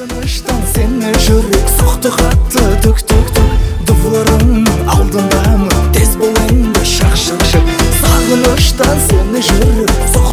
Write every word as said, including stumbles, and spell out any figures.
Сағыныштан сені жүрек соқты қатты түк түк түк. Дұғыларың алдындамын, тез бол енді шақ шақ шақ. Сағыныштан сені жүрек соқты